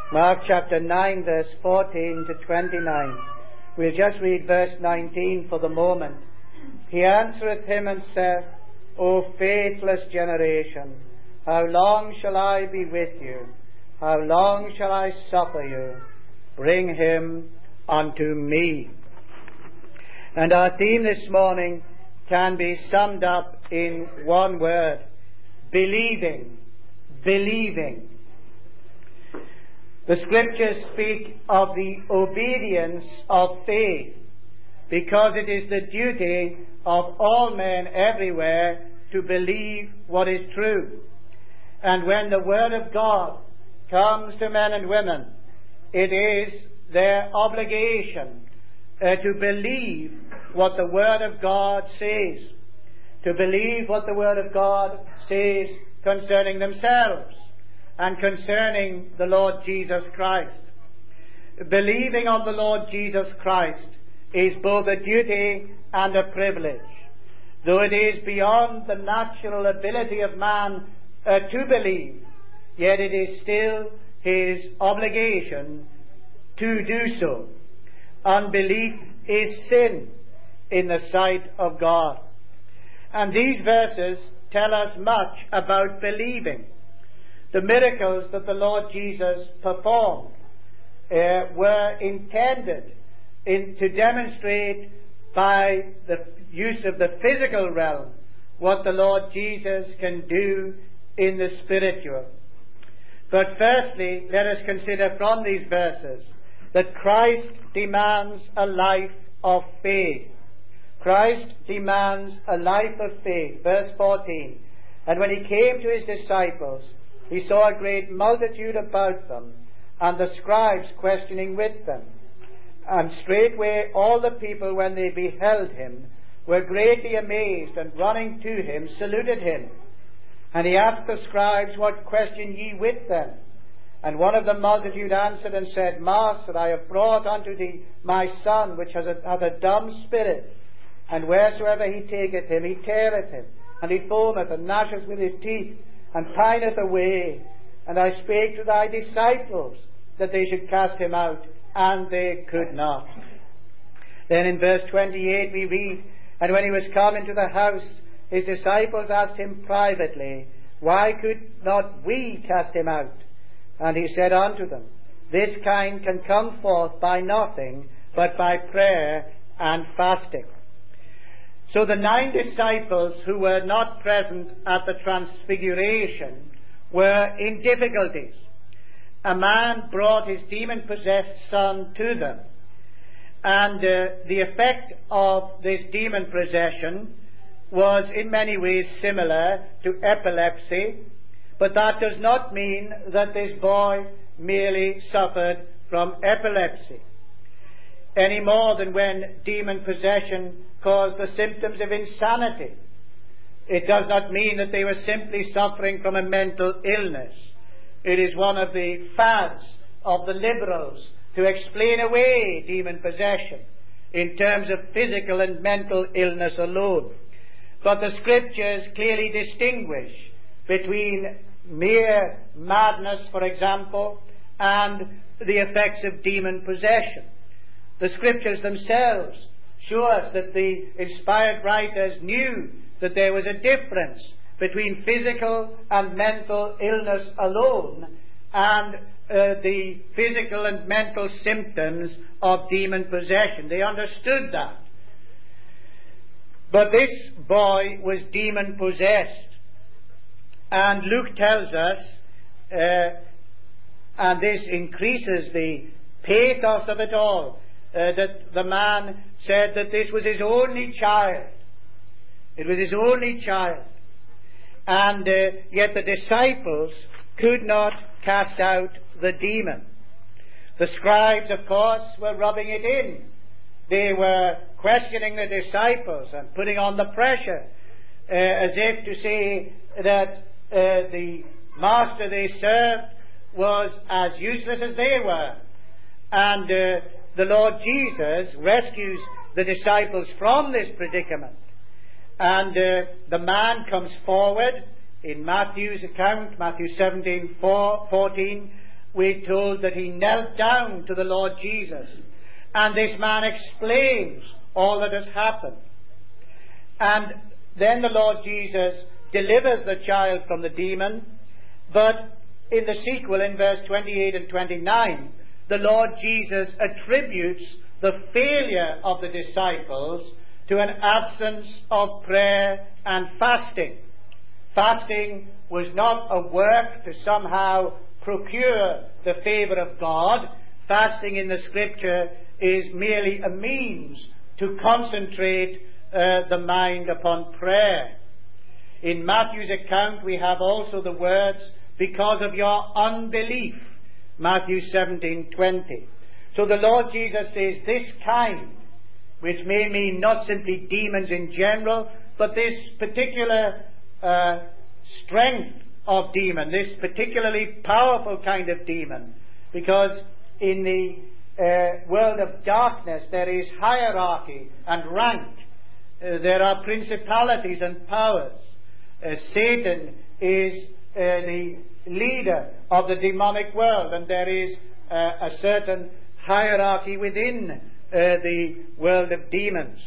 Mark chapter 9, verse 14 to 29. We'll just read verse 19 for the moment. He answereth him and saith, O faithless generation, how long shall I be with you? How long shall I suffer you? Bring him unto me. And our theme this morning can be summed up in one word: believing. Believing. The scriptures speak of the obedience of faith, because it is the duty of all men everywhere to believe what is true. And when the Word of God comes to men and women, it is their obligation to believe what the Word of God says, to believe what the Word of God says concerning themselves and concerning the Lord Jesus Christ. Believing on the Lord Jesus Christ is both a duty and a privilege. Though it is beyond the natural ability of man to believe, yet it is still his obligation to do so. Unbelief is sin in the sight of God. And these verses tell us much about believing. The miracles that the Lord Jesus performed were intended to demonstrate by the use of the physical realm what the Lord Jesus can do in the spiritual. But firstly, let us consider from these verses that Christ demands a life of faith. Christ demands a life of faith. Verse 14. And when he came to his disciples, he saw a great multitude about them, and the scribes questioning with them. And straightway all the people, when they beheld him, were greatly amazed, and running to him, saluted him. And he asked the scribes, What question ye with them? And one of the multitude answered and said, Master, I have brought unto thee my son, which hath a dumb spirit. And wheresoever he taketh him, he teareth him, and he foameth, and gnasheth with his teeth, and pineth away. And I spake to thy disciples that they should cast him out, and they could not. Then in verse 28 we read, And when he was come into the house, his disciples asked him privately, Why could not we cast him out? And he said unto them, This kind can come forth by nothing, but by prayer and fasting. So the 9 disciples who were not present at the transfiguration were in difficulties. A man brought his demon-possessed son to them. And the effect of this demon possession was in many ways similar to epilepsy, but that does not mean that this boy merely suffered from epilepsy, any more than when demon possession caused the symptoms of insanity. It does not mean that they were simply suffering from a mental illness. It is one of the fads of the liberals to explain away demon possession in terms of physical and mental illness alone. But the scriptures clearly distinguish between mere madness, for example, and the effects of demon possession. The scriptures themselves show us that the inspired writers knew that there was a difference between physical and mental illness alone and the physical and mental symptoms of demon possession. They understood that. But this boy was demon possessed. And Luke tells us, and this increases the pathos of it all, that the man said that this was his only child. It was his only child. And yet the disciples could not cast out the demon. The scribes, of course, were rubbing it in. They were questioning the disciples and putting on the pressure, as if to say that the master they served was as useless as they were. And the Lord Jesus rescues the disciples from this predicament. And the man comes forward in Matthew's account, Matthew 17:14, we're told that he knelt down to the Lord Jesus, and this man explains all that has happened. And then the Lord Jesus delivers the child from the demon, but in the sequel, in verse 28 and 29, the Lord Jesus attributes the failure of the disciples to an absence of prayer and fasting. Fasting was not a work to somehow procure the favour of God. Fasting in the Scripture is merely a means to concentrate the mind upon prayer. In Matthew's account we have also the words, because of your unbelief, Matthew 17:20. So the Lord Jesus says this kind, which may mean not simply demons in general, but this particular strength of demon, this particularly powerful kind of demon, because in the world of darkness there is hierarchy and rank. There are principalities and powers. Satan is the leader of the demonic world, and there is a certain hierarchy within the world of demons.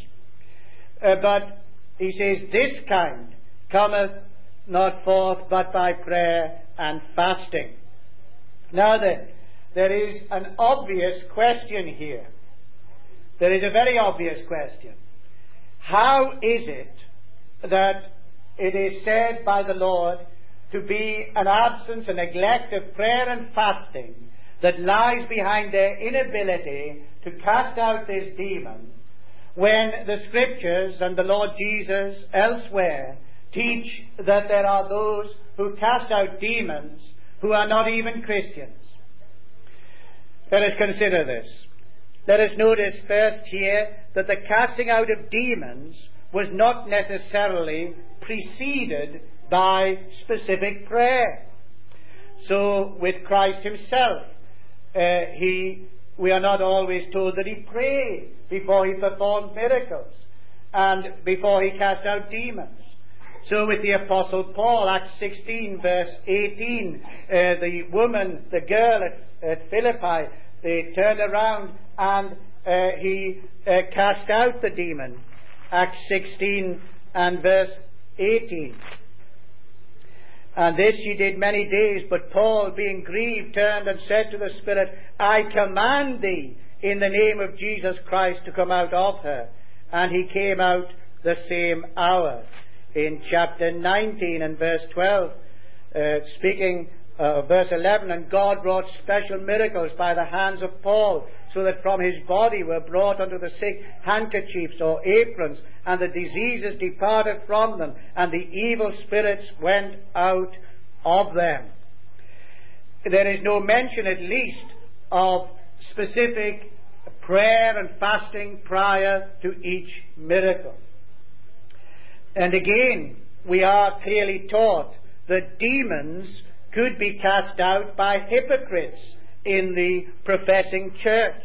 But he says, this kind cometh not forth but by prayer and fasting. Now then, there is an obvious question here. There is a very obvious question. How is it that it is said by the Lord to be an absence, a neglect of prayer and fasting that lies behind their inability to cast out this demon, when the Scriptures and the Lord Jesus elsewhere teach that there are those who cast out demons who are not even Christians? Let us consider this. Let us notice first here that the casting out of demons was not necessarily preceded by specific prayer. So with Christ himself, we are not always told that he prayed before he performed miracles and before he cast out demons. So with the Apostle Paul, Acts 16 verse 18, the girl at Philippi, they turned around and he cast out the demon. Acts 16 and verse 18. And this she did many days, but Paul, being grieved, turned and said to the Spirit, I command thee in the name of Jesus Christ to come out of her. And he came out the same hour. In chapter 19 and verse 12, speaking verse 11, and God wrought special miracles by the hands of Paul, so that from his body were brought unto the sick handkerchiefs or aprons, and the diseases departed from them, and the evil spirits went out of them. There is no mention, at least, of specific prayer and fasting prior to each miracle. And again, we are clearly taught that demons could be cast out by hypocrites in the professing church.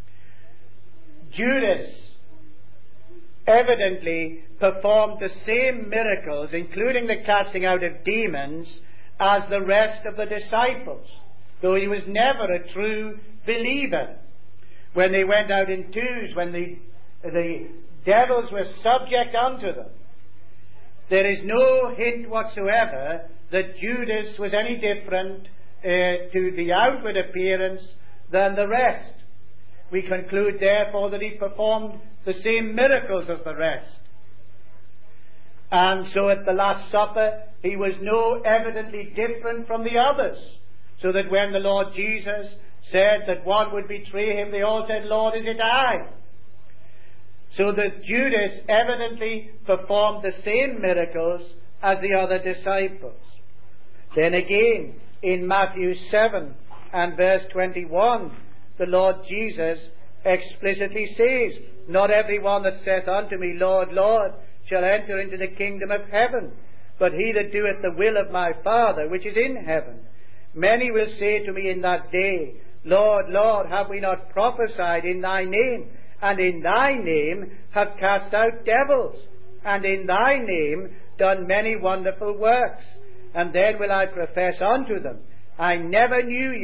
Judas evidently performed the same miracles, including the casting out of demons, as the rest of the disciples, though he was never a true believer. When they went out in twos, when the devils were subject unto them, there is no hint whatsoever that Judas was any different to the outward appearance than the rest. We conclude, therefore, that he performed the same miracles as the rest. And so at the Last Supper, he was no evidently different from the others. So that when the Lord Jesus said that one would betray him, they all said, Lord, is it I? So that Judas evidently performed the same miracles as the other disciples. Then again, in Matthew 7 and verse 21, the Lord Jesus explicitly says, not every one that saith unto me, Lord, Lord, shall enter into the kingdom of heaven, but he that doeth the will of my Father which is in heaven. Many will say to me in that day, Lord, Lord, have we not prophesied in thy name, and in thy name have cast out devils, and in thy name done many wonderful works? And then will I profess unto them, I never knew you.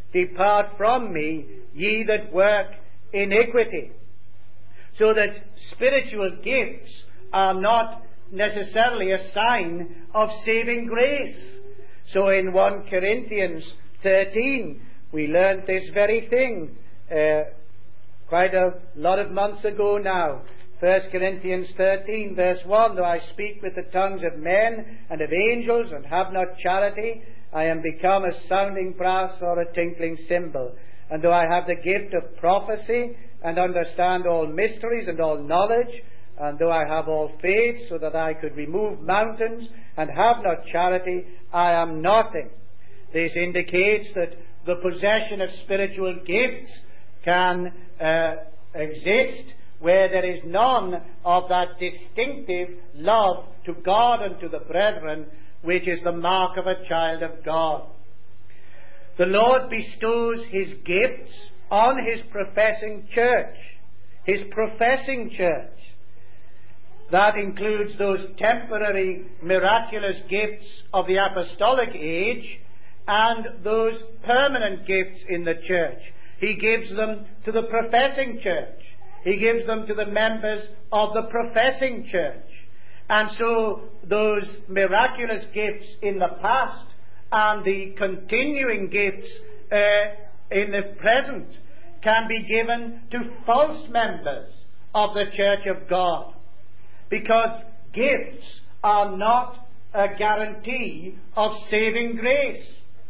Depart from me, ye that work iniquity. So that spiritual gifts are not necessarily a sign of saving grace. So in 1 Corinthians 13, we learned this very thing quite a lot of months ago now. 1 Corinthians 13 verse 1, though I speak with the tongues of men and of angels and have not charity, I am become a sounding brass or a tinkling cymbal. And though I have the gift of prophecy and understand all mysteries and all knowledge, and though I have all faith so that I could remove mountains and have not charity, I am nothing. This indicates that the possession of spiritual gifts can exist where there is none of that distinctive love to God and to the brethren, which is the mark of a child of God. The Lord bestows His gifts on His professing church. His professing church. That includes those temporary miraculous gifts of the apostolic age and those permanent gifts in the church. He gives them to the professing church. He gives them to the members of the professing church. And so those miraculous gifts in the past and the continuing gifts in the present can be given to false members of the church of God. Because gifts are not a guarantee of saving grace.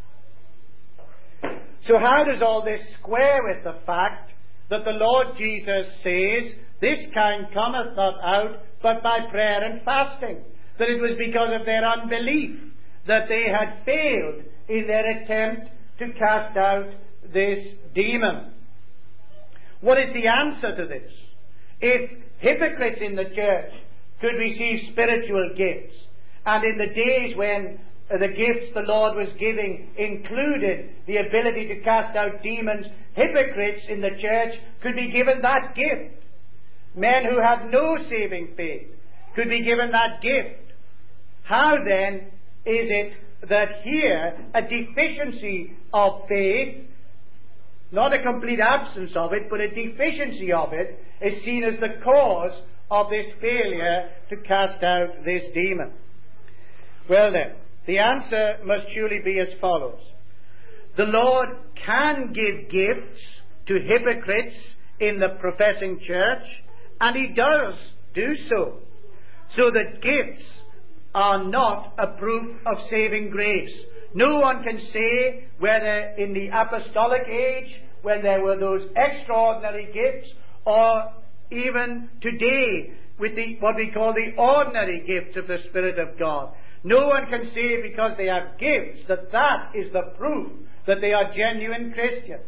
So how does all this square with the fact that the Lord Jesus says, this kind cometh not out but by prayer and fasting? That it was because of their unbelief that they had failed in their attempt to cast out this demon. What is the answer to this? If hypocrites in the church could receive spiritual gifts, and in the days when the gifts the Lord was giving included the ability to cast out demons, hypocrites in the church could be given that gift. Men who had no saving faith could be given that gift. How then is it that here a deficiency of faith, not a complete absence of it, but a deficiency of it, is seen as the cause of this failure to cast out this demon? Well then, the answer must surely be as follows. The Lord can give gifts to hypocrites in the professing church, and He does do so. So that gifts are not a proof of saving grace. No one can say whether in the apostolic age, when there were those extraordinary gifts, or even today with what we call the ordinary gifts of the Spirit of God. No one can say because they have gifts that is the proof that they are genuine Christians.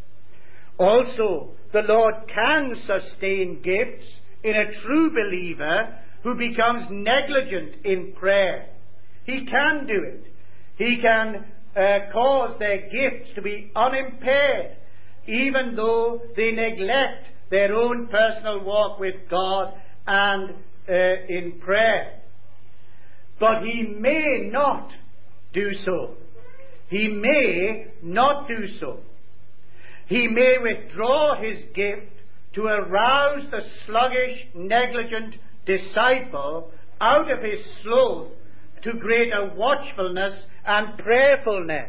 Also, the Lord can sustain gifts in a true believer who becomes negligent in prayer. He can do it. He can cause their gifts to be unimpaired, even though they neglect their own personal walk with God and in prayer. But He may not do so. He may not do so. He may withdraw His gift to arouse the sluggish, negligent disciple out of his sloth to greater watchfulness and prayerfulness.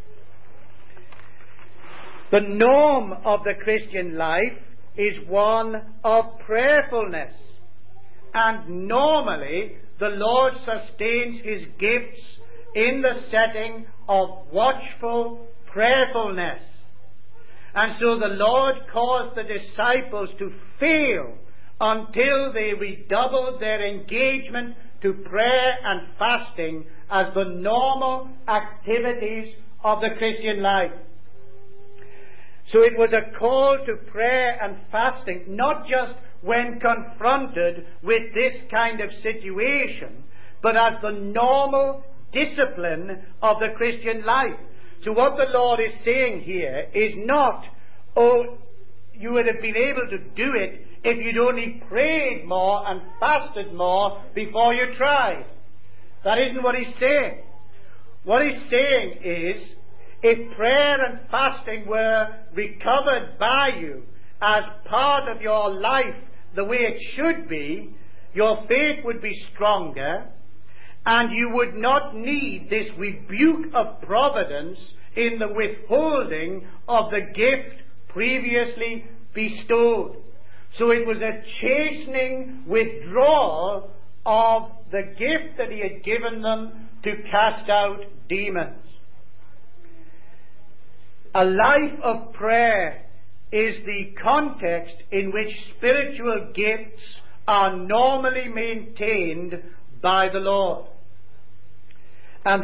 The norm of the Christian life is one of prayerfulness. And normally, the Lord sustains His gifts in the setting of watchful prayerfulness. And so the Lord caused the disciples to fail until they redoubled their engagement to prayer and fasting as the normal activities of the Christian life. So it was a call to prayer and fasting, not just when confronted with this kind of situation, but as the normal discipline of the Christian life. So what the Lord is saying here is not, oh, you would have been able to do it if you'd only prayed more and fasted more before you tried. That isn't what He's saying. What He's saying is, if prayer and fasting were recovered by you as part of your life the way it should be, your faith would be stronger, and you would not need this rebuke of providence in the withholding of the gift previously bestowed. So it was a chastening withdrawal of the gift that he had given them to cast out demons. A life of prayer is the context in which spiritual gifts are normally maintained by the Lord. And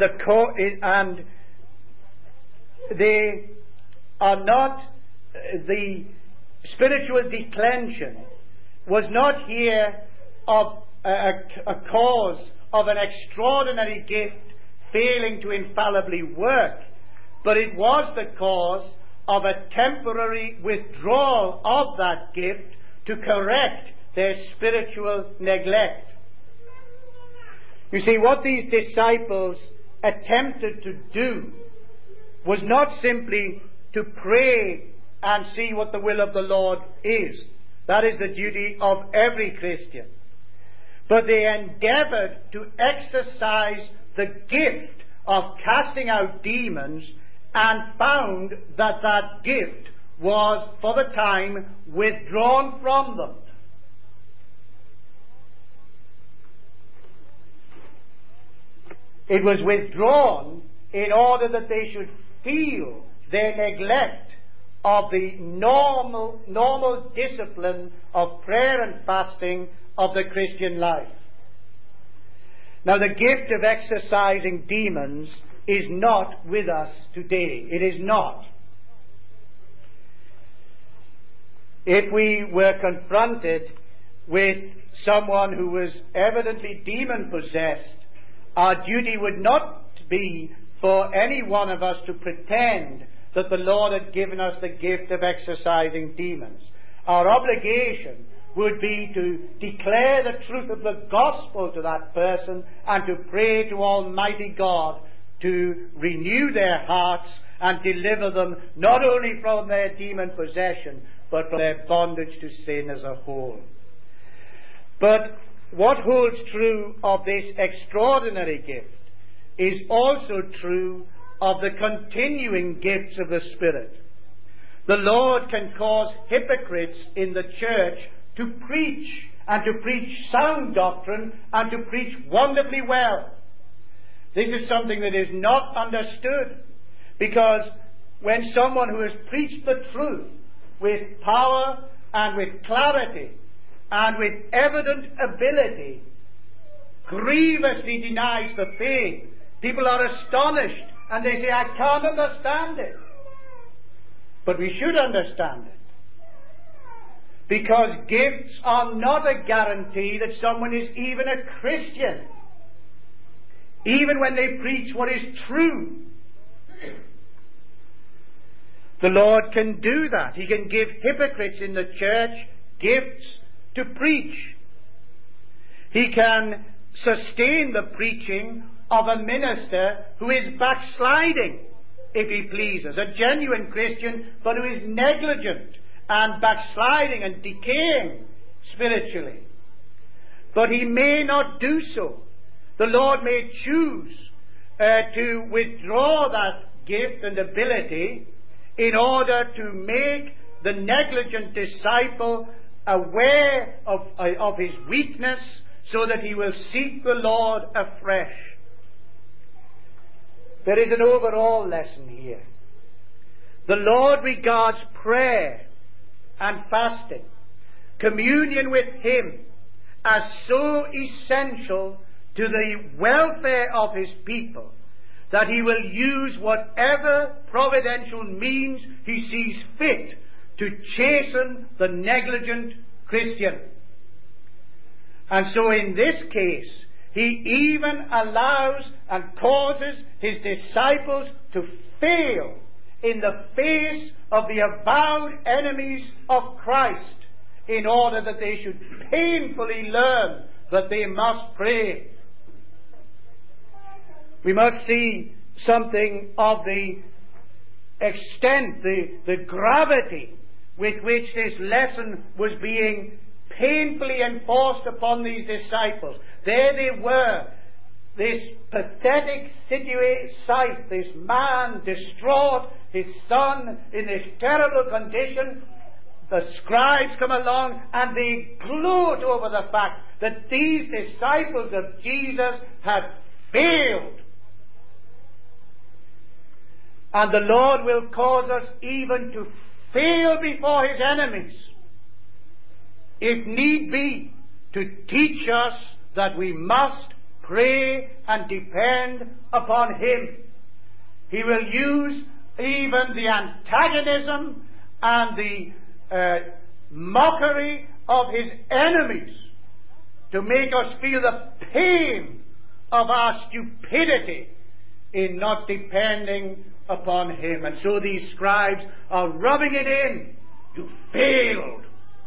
they are not, the spiritual declension was not here of a cause of an extraordinary gift failing to infallibly work, but it was the cause of a temporary withdrawal of that gift to correct their spiritual neglect. You see, what these disciples attempted to do was not simply to pray and see what the will of the Lord is. That is the duty of every Christian. But they endeavored to exercise the gift of casting out demons and found that that gift was, for the time, withdrawn from them. It was withdrawn in order that they should feel their neglect of the normal discipline of prayer and fasting of the Christian life. Now, the gift of exorcising demons is not with us today. It is not. If we were confronted with someone who was evidently demon-possessed, our duty would not be for any one of us to pretend that the Lord had given us the gift of exorcising demons. Our obligation would be to declare the truth of the gospel to that person and to pray to Almighty God to renew their hearts and deliver them not only from their demon possession, but from their bondage to sin as a whole. But what holds true of this extraordinary gift is also true of the continuing gifts of the Spirit. The Lord can cause hypocrites in the church to preach, and to preach sound doctrine, and to preach wonderfully well. This is something that is not understood, because when someone who has preached the truth with power and with clarity and with evident ability grievously denies the faith, people are astonished and they say, I can't understand it. But we should understand it. Because gifts are not a guarantee that someone is even a Christian, even when they preach what is true. The Lord can do that. He can give hypocrites in the church gifts to preach. He can sustain the preaching of a minister who is backsliding, if he pleases, a genuine Christian, but who is negligent and backsliding and decaying spiritually. But he may not do so. The Lord may choose to withdraw that gift and ability in order to make the negligent disciple aware of his weakness, so that he will seek the Lord afresh. There is an overall lesson here. The Lord regards prayer and fasting, communion with Him, as so essential to the welfare of His people that He will use whatever providential means He sees fit to chasten the negligent Christian. And so in this case, He even allows and causes His disciples to fail in the face of the avowed enemies of Christ, in order that they should painfully learn that they must pray. We must see something of the extent, the gravity with which this lesson was being painfully enforced upon these disciples. There they were, this pathetic sight, this man distraught, his son in this terrible condition. The scribes come along and they gloat over the fact that these disciples of Jesus had failed. And the Lord will cause us even to fail before His enemies, if need be, to teach us that we must pray and depend upon Him. He will use even the antagonism and the mockery of His enemies to make us feel the pain of our stupidity in not depending upon Him. And so these scribes are rubbing it in. You failed.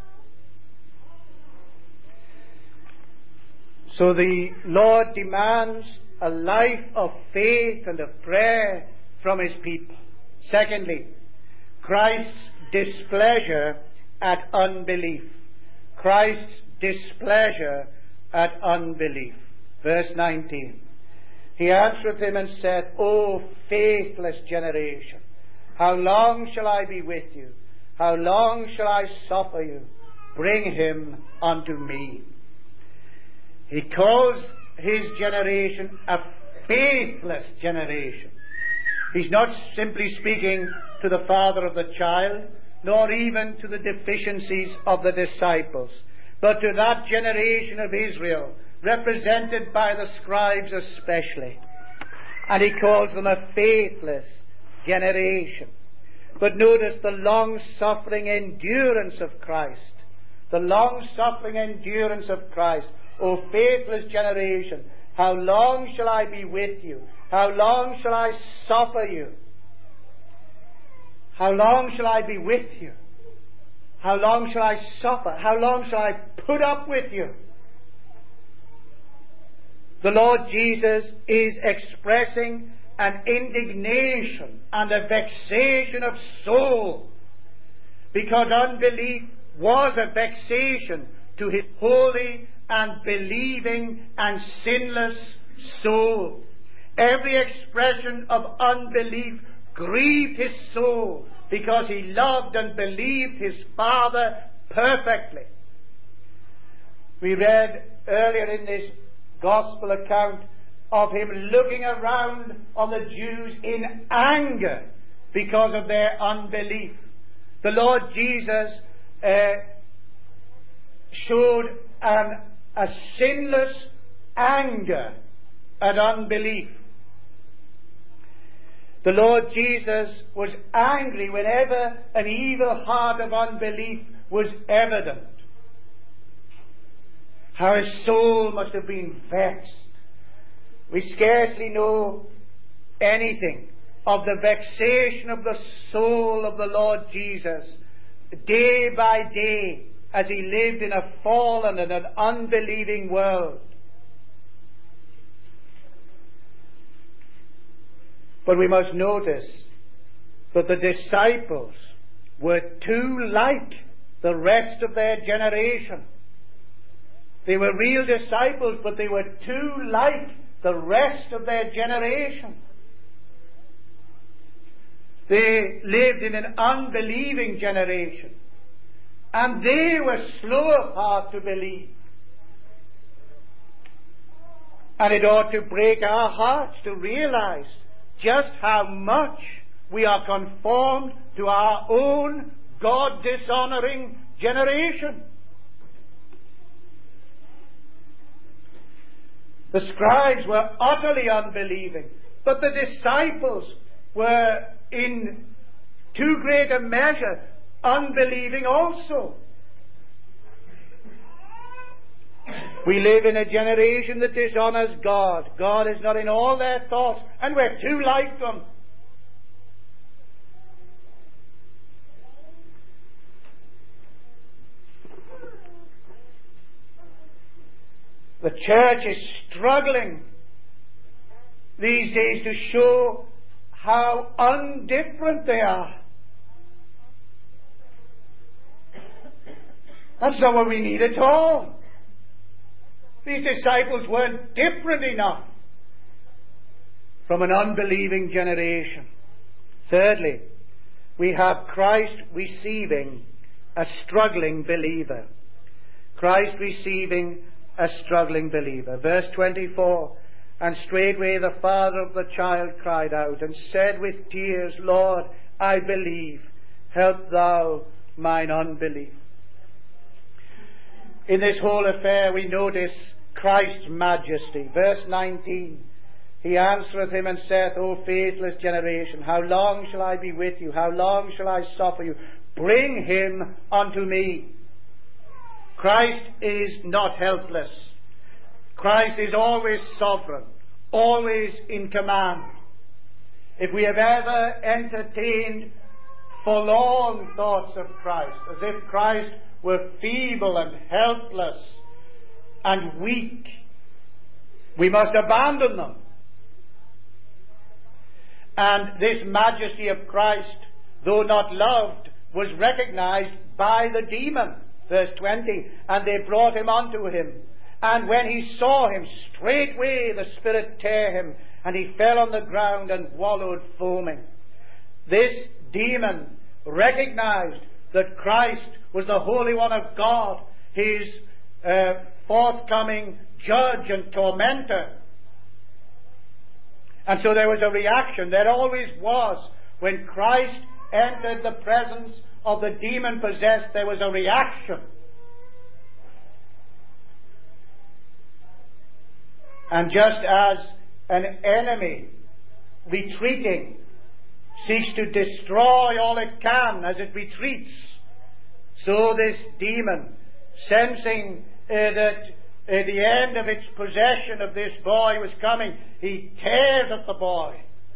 So the Lord demands a life of faith and of prayer from His people. Secondly, Christ's displeasure at unbelief. Christ's displeasure at unbelief. Verse 19. He answered him and said, O faithless generation, how long shall I be with you? How long shall I suffer you? Bring him unto me. He calls his generation a faithless generation. He's not simply speaking to the father of the child, nor even to the deficiencies of the disciples, but to that generation of Israel, represented by the scribes especially. And he calls them a faithless generation. But notice the long-suffering endurance of Christ. The long-suffering endurance of Christ. O faithless generation, how long shall I be with you? How long shall I suffer you? How long shall I be with you? How long shall I suffer? How long shall I put up with you? The Lord Jesus is expressing an indignation and a vexation of soul, because unbelief was a vexation to his holy and believing and sinless soul. Every expression of unbelief grieved his soul, because he loved and believed his Father perfectly. We read earlier in this Gospel account of him looking around on the Jews in anger because of their unbelief. The Lord Jesus showed a sinless anger at unbelief. The Lord Jesus was angry whenever an evil heart of unbelief was evident. How his soul must have been vexed. We scarcely know anything of the vexation of the soul of the Lord Jesus day by day as he lived in a fallen and an unbelieving world. But we must notice that the disciples were too like the rest of their generation. They were real disciples, but they were too like the rest of their generation. They lived in an unbelieving generation, and they were slow of heart to believe. And it ought to break our hearts to realize just how much we are conformed to our own God-dishonoring generation. The scribes were utterly unbelieving, but the disciples were in too great a measure unbelieving also. We live in a generation that dishonors God. God is not in all their thoughts, and we're too like them. The church is struggling these days to show how undifferent they are. That's not what we need at all. These disciples weren't different enough from an unbelieving generation. Thirdly, we have Christ receiving a struggling believer. Christ receiving a struggling believer. Verse 24, and straightway the father of the child cried out and said with tears, Lord, I believe, help thou mine unbelief. In this whole affair we notice Christ's majesty. Verse 19, he answereth him and saith, O faithless generation, how long shall I be with you? How long shall I suffer you? Bring him unto me. Christ is not helpless. Christ is always sovereign, always in command. If we have ever entertained forlorn thoughts of Christ, as if Christ were feeble and helpless and weak, we must abandon them. And this majesty of Christ, though not loved, was recognized by the demon. Verse 20, and they brought him unto him. And when he saw him, straightway the spirit tare him, and he fell on the ground and wallowed foaming. This demon recognized that Christ was the Holy One of God, his forthcoming judge and tormentor. And so there was a reaction. There always was. When Christ entered the presence of the demon-possessed, there was a reaction. And just as an enemy retreating seeks to destroy all it can as it retreats, so this demon, sensing that the end of its possession of this boy was coming, he tears at the boy.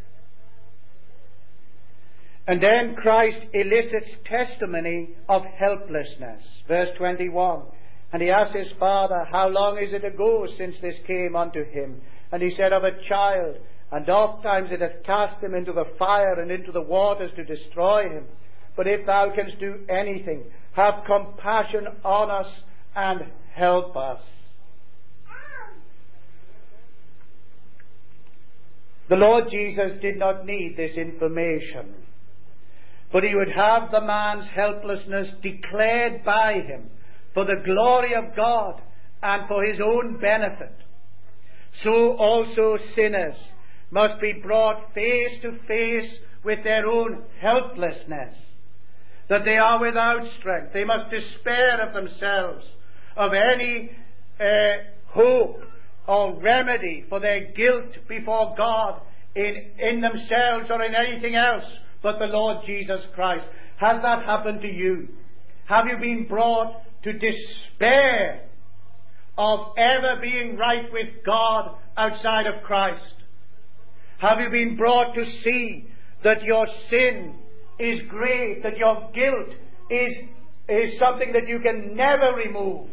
And then Christ elicits testimony of helplessness. Verse 21. And he asked his father, how long is it ago since this came unto him? And he said, of a child, and oft times it hath cast him into the fire and into the waters to destroy him. But if thou canst do anything, have compassion on us and help us. The Lord Jesus did not need this information, but he would have the man's helplessness declared by him for the glory of God and for his own benefit. So also sinners must be brought face to face with their own helplessness, that they are without strength. They must despair of themselves, of any hope or remedy for their guilt before God in themselves or in anything else but the Lord Jesus Christ. Has that happened to you? Have you been brought to despair of ever being right with God outside of Christ? Have you been brought to see that your sin is great, that your guilt is something that you can never remove?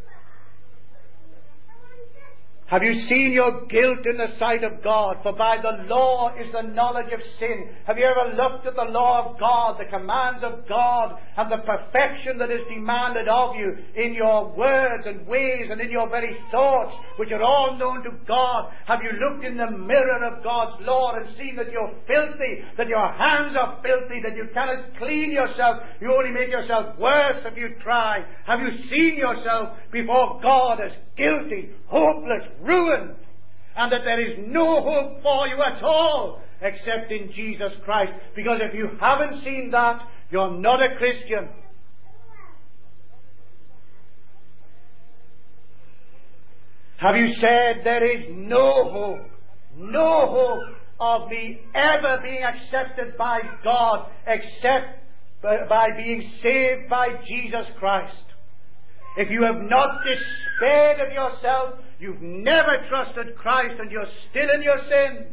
Have you seen your guilt in the sight of God? For by the law is the knowledge of sin. Have you ever looked at the law of God, the commands of God, and the perfection that is demanded of you in your words and ways and in your very thoughts, which are all known to God? Have you looked in the mirror of God's law and seen that you're filthy, that your hands are filthy, that you cannot clean yourself, you only make yourself worse if you try? Have you seen yourself before God as guilty, hopeless, ruined, and that there is no hope for you at all except in Jesus Christ? Because if you haven't seen that, you're not a Christian. Have you said, there is no hope of me ever being accepted by God except by being saved by Jesus Christ? If you have not despaired of yourself, you've never trusted Christ, and you're still in your sins.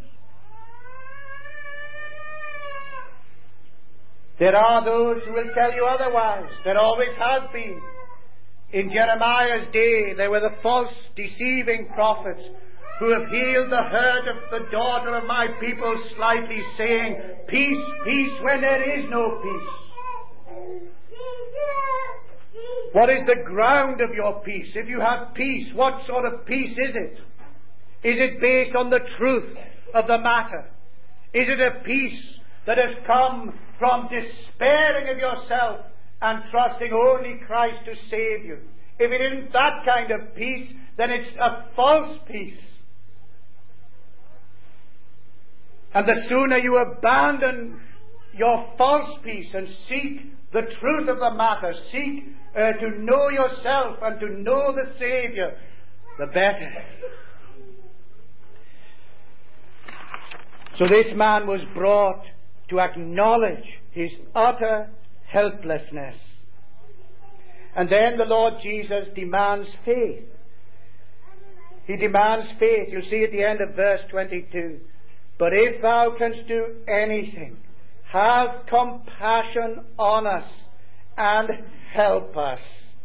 There are those who will tell you otherwise. There always have been. In Jeremiah's day, there were the false, deceiving prophets who have healed the hurt of the daughter of my people slightly, saying, peace, peace, when there is no peace. What is the ground of your peace? If you have peace, what sort of peace is it? Is it based on the truth of the matter? Is it a peace that has come from despairing of yourself and trusting only Christ to save you? If it isn't that kind of peace, then it's a false peace. And the sooner you abandon your false peace and seek the truth of the matter, seek to know yourself and to know the Saviour, the better. So this man was brought to acknowledge his utter helplessness. And then the Lord Jesus demands faith. He demands faith. You'll see at the end of verse 22. But if thou canst do anything, have compassion on us and help us.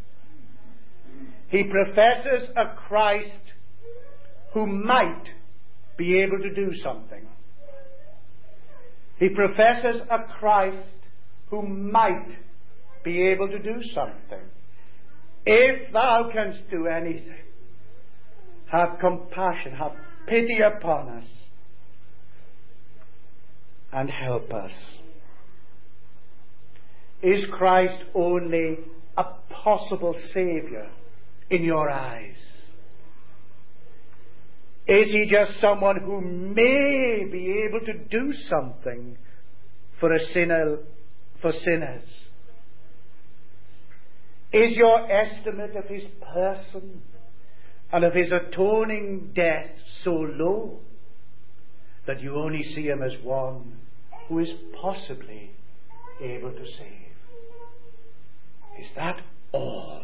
He professes a Christ who might be able to do something. He professes a Christ who might be able to do something. If thou canst do anything, have compassion, have pity upon us, and help us. Is Christ only a possible Saviour in your eyes? Is he just someone who may be able to do something for sinners? Is your estimate of his person and of his atoning death so low that you only see him as one who is possibly able to save? Is that all?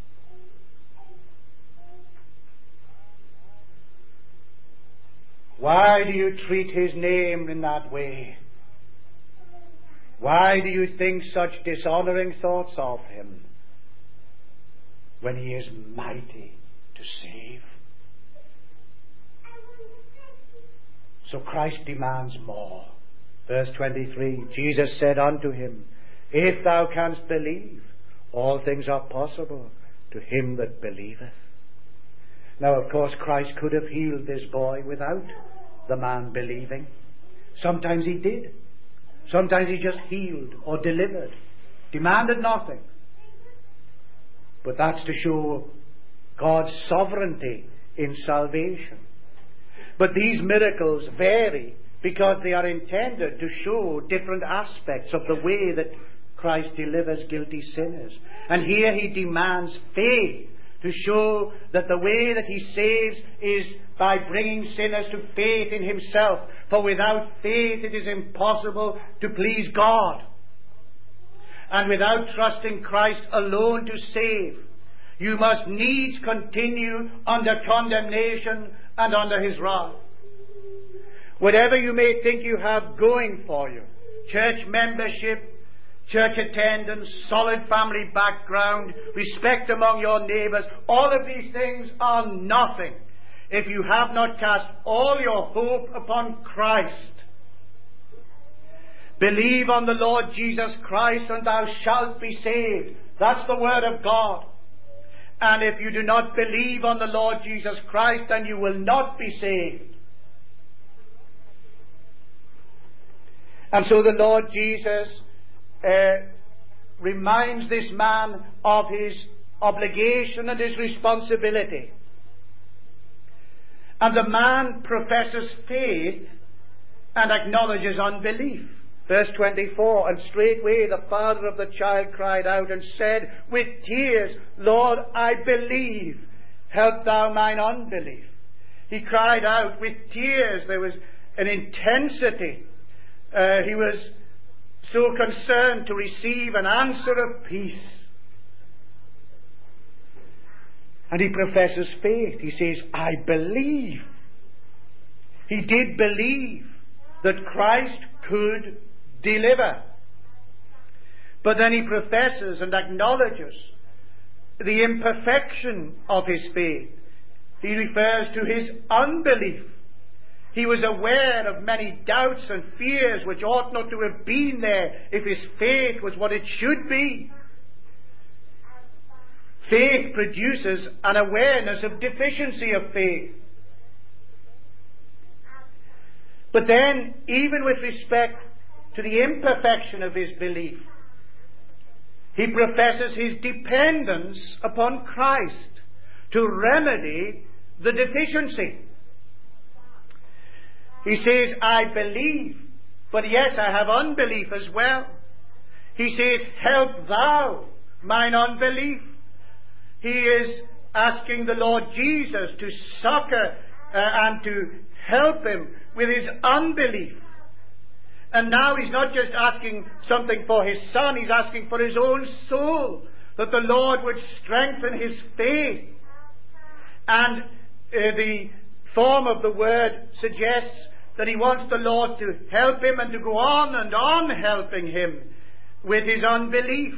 Why do you treat his name in that way? Why do you think such dishonouring thoughts of him when he is mighty to save? So Christ demands more. Verse 23, Jesus said unto him, if thou canst believe, all things are possible to him that believeth. Now, of course, Christ could have healed this boy without the man believing. Sometimes he did. Sometimes he just healed or delivered, demanded nothing. But that's to show God's sovereignty in salvation. But these miracles vary because they are intended to show different aspects of the way that Christ delivers guilty sinners. And here he demands faith to show that the way that he saves is by bringing sinners to faith in himself. For without faith it is impossible to please God. And without trusting Christ alone to save, you must needs continue under condemnation and under his wrath. Whatever you may think you have going for you, church membership, church attendance, solid family background, respect among your neighbours, all of these things are nothing if you have not cast all your hope upon Christ. Believe on the Lord Jesus Christ and thou shalt be saved. That's the word of God. And if you do not believe on the Lord Jesus Christ, then you will not be saved. And so the Lord Jesus reminds this man of his obligation and his responsibility. And the man professes faith and acknowledges unbelief. Verse 24, and straightway the father of the child cried out and said with tears, Lord, I believe, help thou mine unbelief. He cried out with tears. There was an intensity. He was so concerned to receive an answer of peace. And he professes faith. He says, I believe. He did believe that Christ could deliver. But then he professes and acknowledges the imperfection of his faith. He refers to his unbelief. He was aware of many doubts and fears which ought not to have been there if his faith was what it should be. Faith produces an awareness of deficiency of faith. But then, even with respect to the imperfection of his belief, he professes his dependence upon Christ to remedy the deficiency. He says, I believe, but yes, I have unbelief as well. He says, help thou mine unbelief. He is asking the Lord Jesus to succor and to help him with his unbelief. And now he's not just asking something for his son, he's asking for his own soul, that the Lord would strengthen his faith. And the form of the word suggests that he wants the Lord to help him and to go on and on helping him with his unbelief.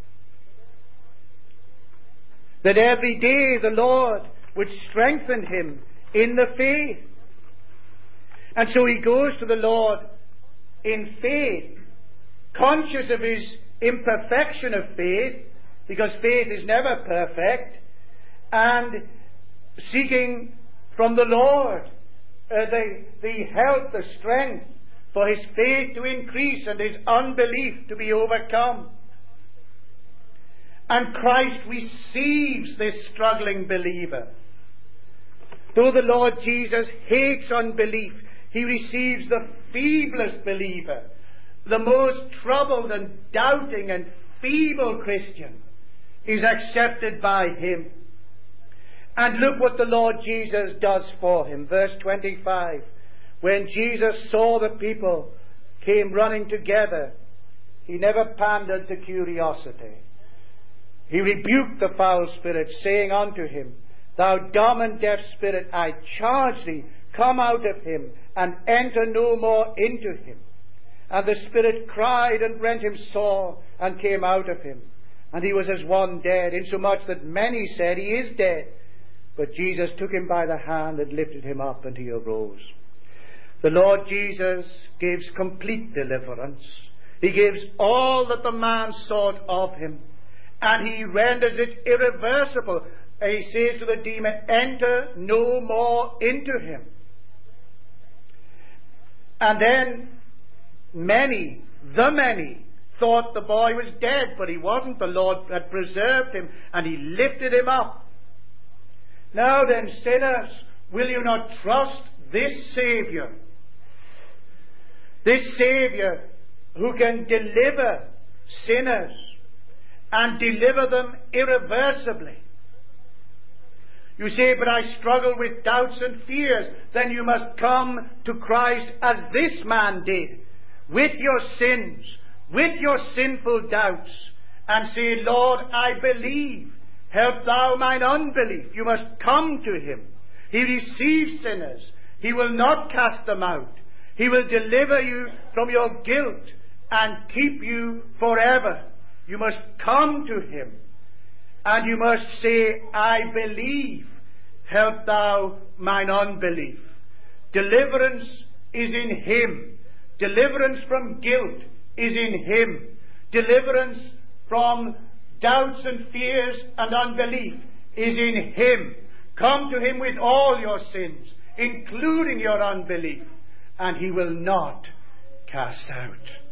That every day the Lord would strengthen him in the faith. And so he goes to the Lord in faith, conscious of his imperfection of faith, because faith is never perfect, and seeking from the Lord the help, the strength for his faith to increase and his unbelief to be overcome. And Christ receives this struggling believer. Though the Lord Jesus hates unbelief, he receives the feeblest believer, the most troubled and doubting and feeble Christian is accepted by him. And look what the Lord Jesus does for him. Verse 25. When Jesus saw the people came running together, he never pandered to curiosity. He rebuked the foul spirit, saying unto him, Thou dumb and deaf spirit, I charge thee, come out of him, and enter no more into him. And the spirit cried and rent him sore, and came out of him. And he was as one dead, insomuch that many said, He is dead. But Jesus took him by the hand and lifted him up, and he arose. The Lord Jesus gives complete deliverance. He gives all that the man sought of him, and he renders it irreversible. He says to the demon, enter no more into him. And then many thought the boy was dead, but he wasn't. The Lord had preserved him, and he lifted him up. Now then, sinners, will you not trust this Saviour? This Saviour who can deliver sinners and deliver them irreversibly. You say, but I struggle with doubts and fears. Then you must come to Christ as this man did, with your sins, with your sinful doubts, and say, Lord, I believe. Help thou mine unbelief. You must come to him. He receives sinners. He will not cast them out. He will deliver you from your guilt and keep you forever. You must come to him. And you must say, I believe. Help thou mine unbelief. Deliverance is in him. Deliverance from guilt is in him. Deliverance from doubts and fears and unbelief is in him. Come to him with all your sins, including your unbelief, and he will not cast out.